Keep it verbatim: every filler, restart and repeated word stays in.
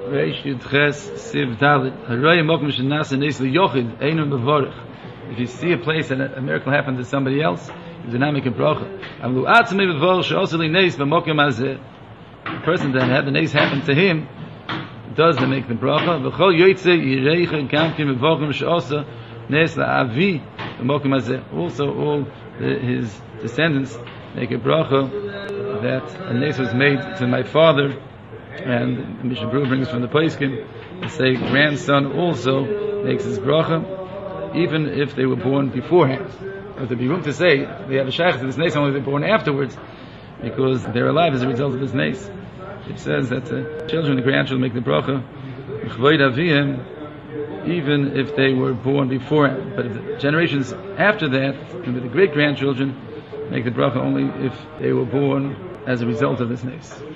Reish Yud Ches Siv Dalit. Harayim Mokum Shenasa Nes LeYochid Einu Mevorich. If you see a place that a miracle happened to somebody else, you do not make a bracha. Amlu Atzmei Mevorich She'osu Li Nes B'Mokum Hazeh. The person that had the nes happen to him does the make the bracha. V'chol Yoytze Yireicha Kamkim Mevorchim She'osu Nes LaAvi B'Mokum Hazeh. Also, all the, his descendants make a bracha that a nes was made to my father. And Mishnah Berurah brings from the Poskim, they say grandson also makes his bracha, even if they were born beforehand. But there'd be room to say they have a shaykh to this nes only if they're born afterwards, because they're alive as a result of this nes. It says that the children, the grandchildren, make the bracha, even if they were born beforehand. But if the generations after that, the great grandchildren, make the bracha only if they were born as a result of this nes.